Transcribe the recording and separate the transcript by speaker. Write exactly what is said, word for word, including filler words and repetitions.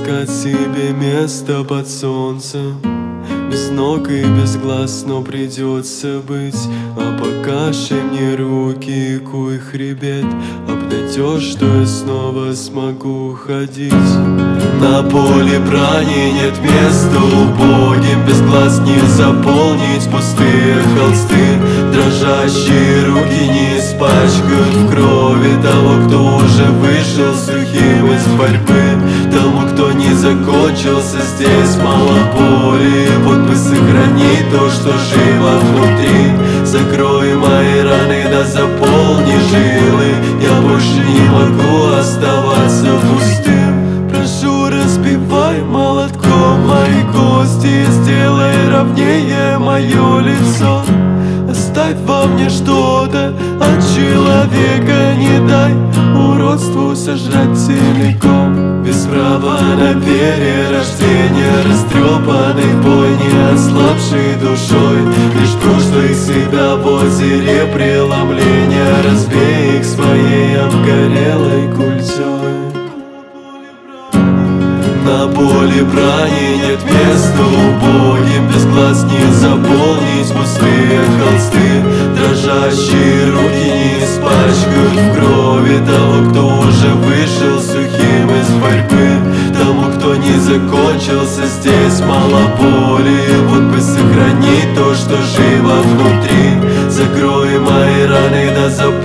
Speaker 1: искать себе место под солнцем. Без ног и без глаз, но придется быть. А пока шей мне руки и куй хребет, обнадежь, что я снова смогу ходить. На поле брани нет места убогим, без глаз не заполнить пустые холсты. Дрожащие руки не испачкают в крови того, кто уже вышел сухим из борьбы. Тому, кто не закончился, здесь мало боли. Вот бы сохранить то, что живо внутри. Закрой мои раны, да заполни жилы. Я больше не могу оставаться пустым. Прошу, разбивай молотком мои кости, сделай ровнее мое лицо. Оставь во мне что-то от человека, не дай уродству сожрать целиком. Без права на перерождение, растрепанный бой, не ослабший душой. Лишь прошлых себя в озере преломления, разбей их своей обгорелой культей. На поле брани нет места убогим, без глаз не заполнить пустые холсты. Дрожащие руки не испачкают в крови того, кто уже вышел сухим из борьбы. Тому, кто не закончился, здесь мало боли. Вот бы сохранить то, что живо внутри. Закрой мои раны, да заполни